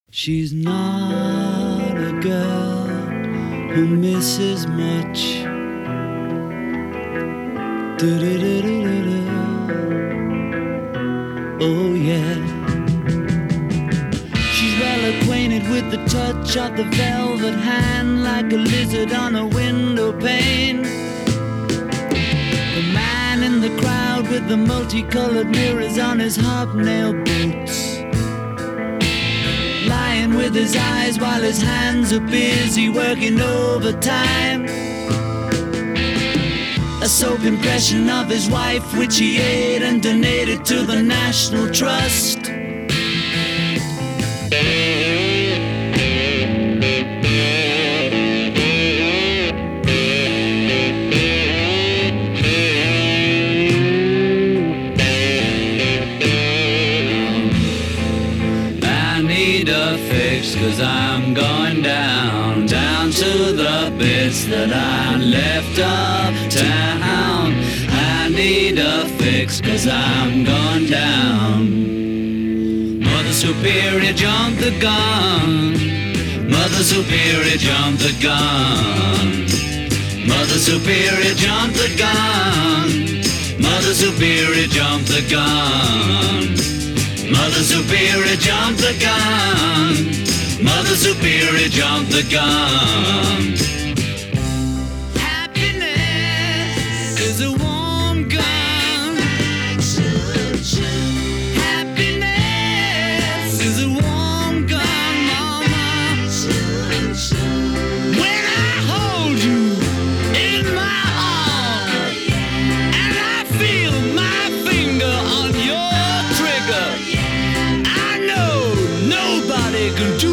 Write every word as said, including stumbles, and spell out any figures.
She's not a girl who misses much. Do-do-do-do-do-do. Oh yeah. She's well acquainted with the touch of the velvet hand, like a lizard on a window pane. The man in the crowd with the multicolored mirrors on his hobnail boots, lying with his eyes while his hands are busy working overtime. A soap impression of his wife, which he ate and donated to the National Trust. Cause I'm going down, down to the bits that I left uptown. I need a fix cause I'm going down. Mother Superior, jump the gun. Mother Superior, jump the gun. Mother Superior, jump the gun. Mother Superior, jump the gun. Mother Superior, jump the gun. Mother Superior, jump the gun. Happiness is a warm gun. Happiness is a warm gun, mama. When I hold you in my arms and I feel my finger on your trigger, I know nobody can do